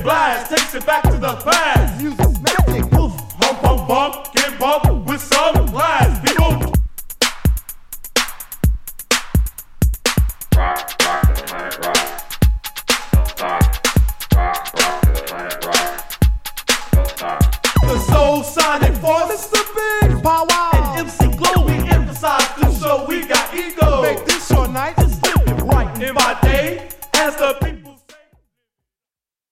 blast takes it back to the past. Music's magic. Poof, hump, hump, bump, get bumped with some blast. People. Rock to the planet rock. Don't stop. Rock to the planet rock. Don't stop. The Soul Sonic Force, The big power. and MC Glow, we emphasize this show. We got ego. Make this your night. Just live it right in my day as the big